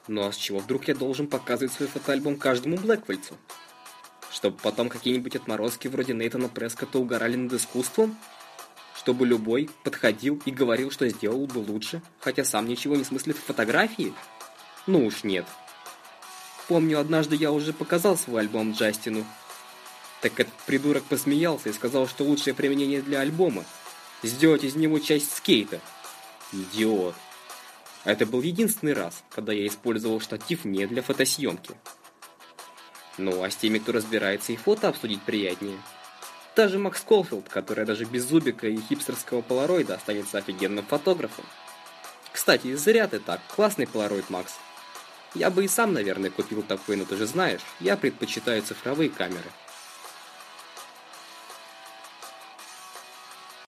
Ну а с чего вдруг я должен показывать свой фотоальбом каждому блэквельцу? Чтобы потом какие-нибудь отморозки вроде Нейтана Прескотта угорали над искусством? Чтобы любой подходил и говорил, что сделал бы лучше, хотя сам ничего не смыслит в фотографии? Ну уж нет. Помню, однажды я уже показал свой альбом Джастину. Так этот придурок посмеялся и сказал, что лучшее применение для альбома — сделать из него часть скейта. Идиот. Это был единственный раз, когда я использовал штатив не для фотосъемки. Ну, а с теми, кто разбирается, и фото обсудить приятнее. Даже Макс Колфилд, который даже без зубика и хипстерского полароида останется офигенным фотографом. Кстати, зря ты так, классный полароид, Макс. Я бы и сам, наверное, купил такой, но ты же знаешь, я предпочитаю цифровые камеры.